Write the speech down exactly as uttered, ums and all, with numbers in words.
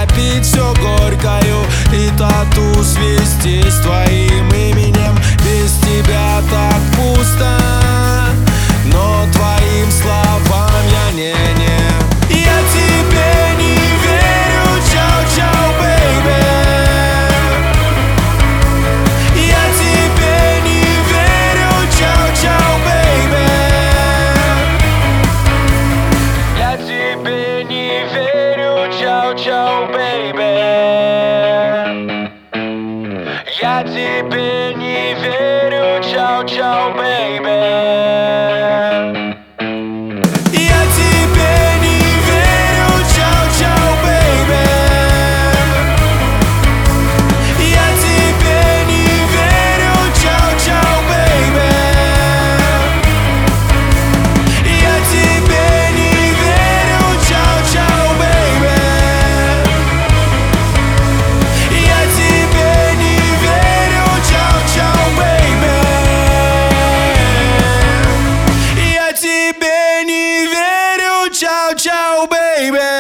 напить все горькою и тату свести с твоим именем. Без тебя так пусто, но твоим словам я не-не. Я тебе не верю, чау-чау, бэйби. Я тебе не верю, чау-чау, бэйби. Я тебе не верю, чау-чау, бэйби. Я тебе не верю, чау-чау, бэйби. Ciao, ciao, baby.